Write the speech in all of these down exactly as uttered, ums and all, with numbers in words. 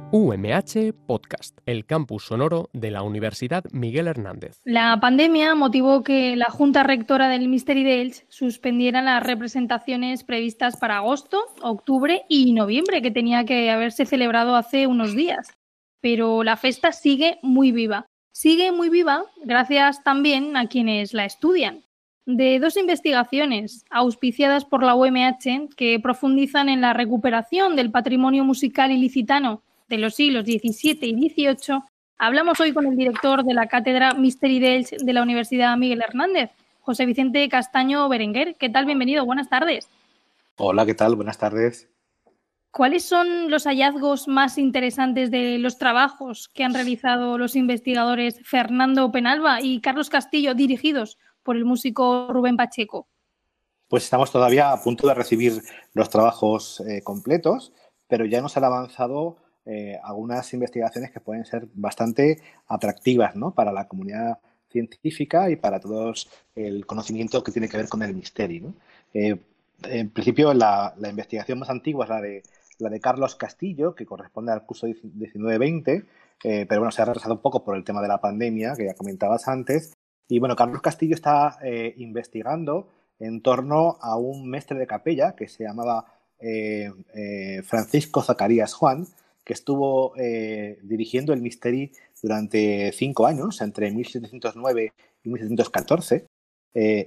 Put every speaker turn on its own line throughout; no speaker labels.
U M H Podcast, el campus sonoro de la Universidad Miguel Hernández.
La pandemia motivó que la Junta Rectora del Misteri d'Elx suspendiera las representaciones previstas para agosto, octubre y noviembre, que tenía que haberse celebrado hace unos días. Pero la festa sigue muy viva. Sigue muy viva gracias también a quienes la estudian. De dos investigaciones auspiciadas por la U M H que profundizan en la recuperación del patrimonio musical ilicitano de los siglos diecisiete y dieciocho, hablamos hoy con el director de la Cátedra Misteri d'Elx de la Universidad Miguel Hernández, José Vicente Castaño Berenguer. ¿Qué tal? Bienvenido, buenas tardes.
Hola, ¿qué tal? Buenas tardes.
¿Cuáles son los hallazgos más interesantes de los trabajos que han realizado los investigadores Fernando Penalba y Carlos Castillo, dirigidos por el músico Rubén Pacheco?
Pues estamos todavía a punto de recibir los trabajos eh, completos, pero ya nos han avanzado eh, algunas investigaciones que pueden ser bastante atractivas, ¿no?, para la comunidad científica y para todos el conocimiento que tiene que ver con el misterio, ¿no? Eh, en principio, la, la investigación más antigua es la de, la de Carlos Castillo, que corresponde al curso diecinueve veinte, eh, pero bueno, se ha retrasado un poco por el tema de la pandemia, que ya comentabas antes. Y bueno, Carlos Castillo está eh, investigando en torno a un mestre de capella que se llamaba eh, eh, Francisco Zacarías Juan, que estuvo eh, dirigiendo el Misteri durante cinco años, entre mil setecientos nueve y mil setecientos catorce. Eh,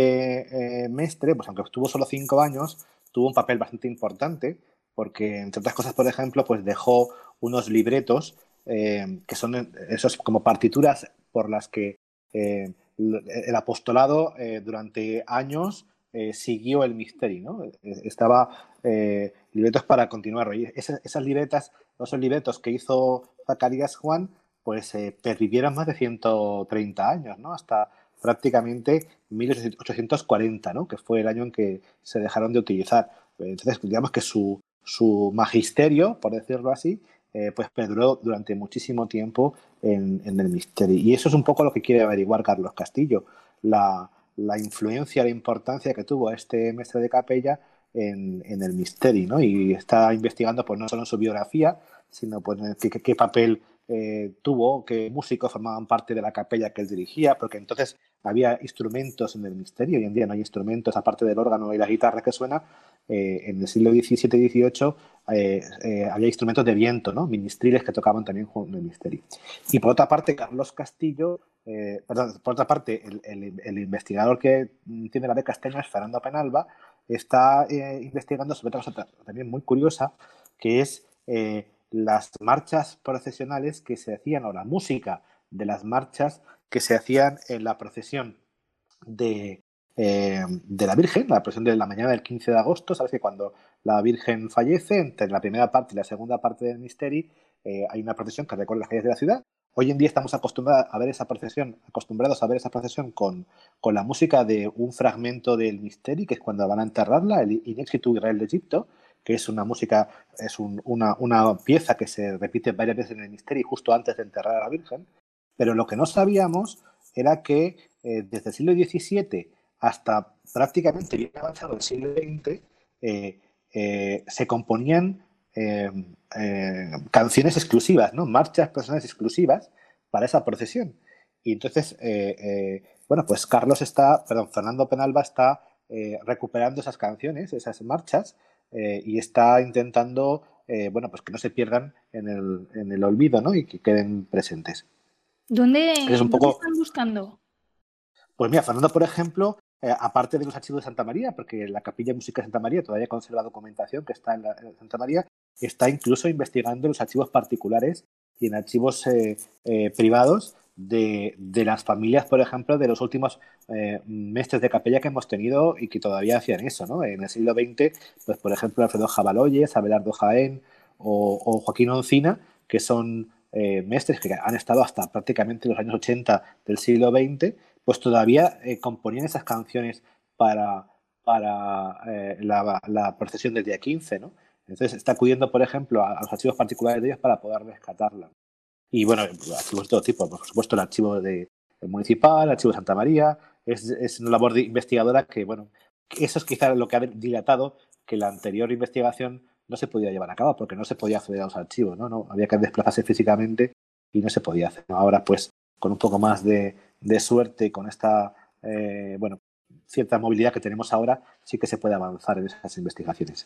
este eh, mestre, pues aunque estuvo solo cinco años, tuvo un papel bastante importante porque, entre otras cosas, por ejemplo, pues dejó unos libretos eh, que son esos como partituras por las que eh, el apostolado eh, durante años eh, siguió el Misteri, ¿no? Estaba eh, libretos para continuar. Y esas, esas libretas, esos libretos que hizo Zacarías Juan, pues eh, pervivieron más de ciento treinta años, ¿no? Hasta prácticamente mil ochocientos cuarenta, ¿no?, que fue el año en que se dejaron de utilizar. Entonces, digamos que su, su magisterio, por decirlo así, eh, pues perduró durante muchísimo tiempo en, en el Misteri. Y eso es un poco lo que quiere averiguar Carlos Castillo, la, la influencia, la importancia que tuvo este mestre de capella en, en el Misteri, ¿no? Y está investigando pues no solo en su biografía, sino pues en qué, qué papel eh, tuvo, qué músicos formaban parte de la capella que él dirigía, porque entonces había instrumentos en el Misteri. Hoy en día no hay instrumentos aparte del órgano y la guitarra que suena. Eh, en el siglo diecisiete y dieciocho eh, eh, había instrumentos de viento, ¿no?, ministriles, que tocaban también en el Misteri. Y por otra parte, Carlos Castillo, eh, perdón, por otra parte, el, el, el investigador que tiene la beca este año es Fernando Penalba, está eh, investigando sobre otra cosa también muy curiosa, que es eh, las marchas procesionales que se hacían, o la música de las marchas que se hacían en la procesión de, eh, de la Virgen, la procesión de la mañana del quince de agosto. Sabes que cuando la Virgen fallece, entre la primera parte y la segunda parte del Misteri, eh, hay una procesión que recorre las calles de la ciudad. Hoy en día estamos acostumbrados a ver esa procesión, acostumbrados a ver esa procesión con, con la música de un fragmento del Misteri, que es cuando van a enterrarla, el In Exitu Israel de Egipto, que es una música, es un, una, una pieza que se repite varias veces en el Misteri justo antes de enterrar a la Virgen. Pero lo que no sabíamos era que eh, desde el siglo diecisiete hasta prácticamente bien avanzado el siglo veinte eh, eh, se componían eh, eh, canciones exclusivas, ¿no?, marchas personales exclusivas para esa procesión. Y entonces, eh, eh, bueno, pues Carlos está, perdón, Fernando Penalba está eh, recuperando esas canciones, esas marchas, eh, y está intentando, eh, bueno, pues que no se pierdan en el, en el olvido, ¿no?, y que queden presentes.
¿Dónde,
es un
¿dónde
poco...
están buscando?
Pues mira, Fernando, por ejemplo, eh, aparte de los archivos de Santa María, porque la Capilla de Música de Santa María todavía conserva documentación que está en, la, en Santa María, está incluso investigando los archivos particulares y en archivos eh, eh, privados de, de las familias, por ejemplo, de los últimos eh, mestres de capella que hemos tenido y que todavía hacían eso, ¿no? En el siglo veinte, pues por ejemplo, Alfredo Jabaloyes, Abelardo Jaén o, o Joaquín Oncina, que son eh, mestres que han estado hasta prácticamente los años ochenta del siglo veinte, pues todavía eh, componían esas canciones para, para eh, la, la procesión del día quince, ¿no? Entonces está acudiendo, por ejemplo, a, a los archivos particulares de ellos para poder rescatarla. Y bueno, archivos de todo tipo, por supuesto el archivo de, el municipal, el archivo de Santa María, es, es una labor de investigadora que, bueno, eso es quizá lo que ha dilatado que la anterior investigación no se podía llevar a cabo porque no se podía acceder a los archivos, ¿no? No, había que desplazarse físicamente y no se podía hacer. Ahora, pues, con un poco más de, de suerte, con esta, eh, bueno, cierta movilidad que tenemos ahora, sí que se puede avanzar en esas investigaciones.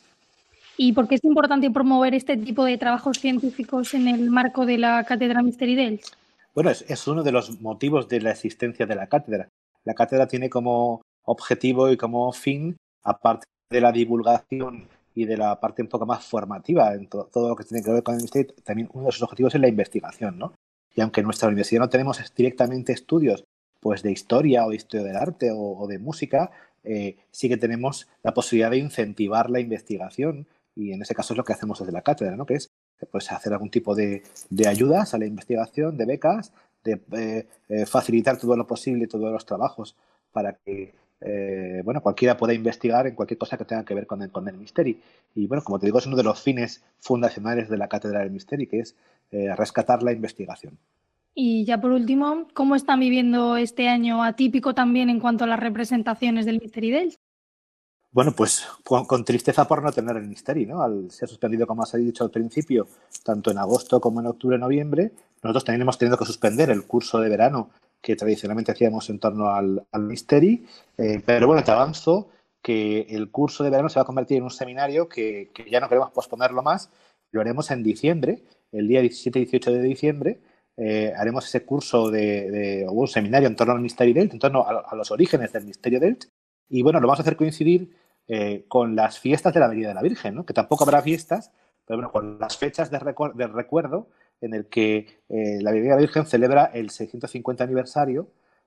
¿Y por qué es importante promover este tipo de trabajos científicos en el marco de la Cátedra Misteri d'Elx?
Bueno, es, es uno de los motivos de la existencia de la cátedra. La cátedra tiene como objetivo y como fin, aparte de la divulgación y de la parte un poco más formativa en to- todo lo que tiene que ver con el misterio, también uno de sus objetivos es la investigación, ¿no? Y aunque en nuestra universidad no tenemos directamente estudios pues, de historia o de historia del arte o, o de música, eh, sí que tenemos la posibilidad de incentivar la investigación y en ese caso es lo que hacemos desde la cátedra, ¿no? Que es pues, hacer algún tipo de, de ayudas a la investigación, de becas, de eh, eh, facilitar todo lo posible, todos los trabajos para que eh, bueno, cualquiera pueda investigar en cualquier cosa que tenga que ver con el, con el Misteri. Y bueno, como te digo, es uno de los fines fundacionales de la Cátedra del Misteri, que es eh, rescatar la investigación.
Y ya por último, ¿cómo están viviendo este año atípico también en cuanto a las representaciones del Misteri d'Elx?
Bueno, pues con, con tristeza por no tener el Misteri, ¿no? Al ser suspendido, como has dicho al principio, tanto en agosto como en octubre, noviembre, nosotros también hemos tenido que suspender el curso de verano que tradicionalmente hacíamos en torno al, al Misteri, eh, pero bueno, te avanzo que el curso de verano se va a convertir en un seminario que, que ya no queremos posponerlo más, lo haremos en diciembre, el día diecisiete y dieciocho de diciembre, eh, haremos ese curso de, de, o un seminario en torno al Misteri d'Elx, en torno a, a los orígenes del Misterio d'Elx, y bueno, lo vamos a hacer coincidir eh, con las fiestas de la Avenida de la Virgen, ¿no? Que tampoco habrá fiestas, pero bueno, con las fechas de, recu de recuerdo en el que eh, la Avenida de la Virgen celebra el seiscientos cincuenta aniversario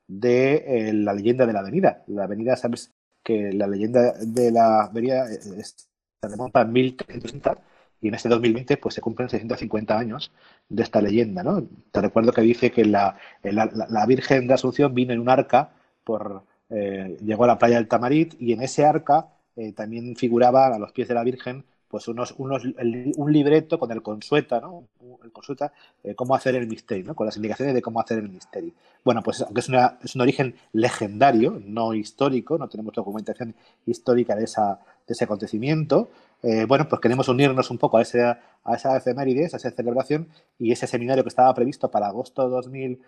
de eh, la leyenda de la avenida. La avenida, sabes que la leyenda de la avenida es, se remonta a mil trescientos sesenta y en este dos mil veinte pues se cumplen seiscientos cincuenta años de esta leyenda, ¿no? Te recuerdo que dice que la, la, la Virgen de Asunción vino en un arca por... Eh, llegó a la playa del Tamarit y en ese arca eh, también figuraba a los pies de la Virgen pues unos, unos, el, un libreto con el consueta, ¿no? El consueta, eh, cómo hacer el misterio, ¿no? Con las indicaciones de cómo hacer el misterio. Bueno, pues aunque es, una, es un origen legendario, no histórico, no tenemos documentación histórica de, esa, de ese acontecimiento, eh, bueno, pues queremos unirnos un poco a, ese, a esa efemérides, a esa celebración y ese seminario que estaba previsto para agosto de dos mil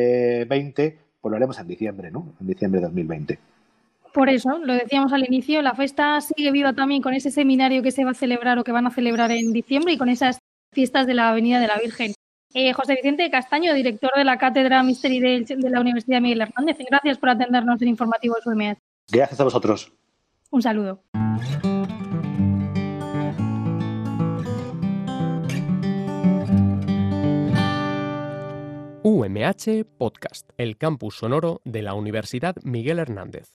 veinte, pues lo haremos en diciembre, ¿no? En diciembre de dos mil veinte.
Por eso, lo decíamos al inicio, la fiesta sigue viva también con ese seminario que se va a celebrar o que van a celebrar en diciembre y con esas fiestas de la Avenida de la Virgen. Eh, José Vicente Castaño, director de la Cátedra Misteri d'Elx de la Universidad Miguel Hernández, gracias por atendernos en Informativo de U M H.
Gracias a vosotros.
Un saludo.
U M H Podcast, el campus sonoro de la Universidad Miguel Hernández.